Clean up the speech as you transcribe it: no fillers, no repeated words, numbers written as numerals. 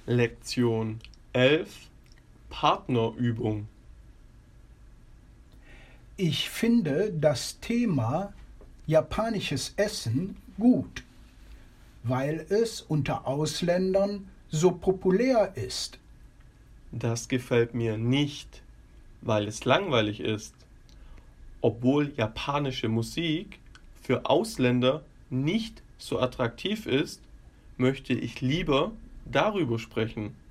Lektion 11 Partnerübung. Ich finde das Thema japanisches Essen gut, weil es unter Ausländern so populär ist. Das gefällt mir nicht, weil es langweilig ist. Obwohl japanische Musik für Ausländer nicht so attraktiv ist, möchte ich lieber darüber sprechen.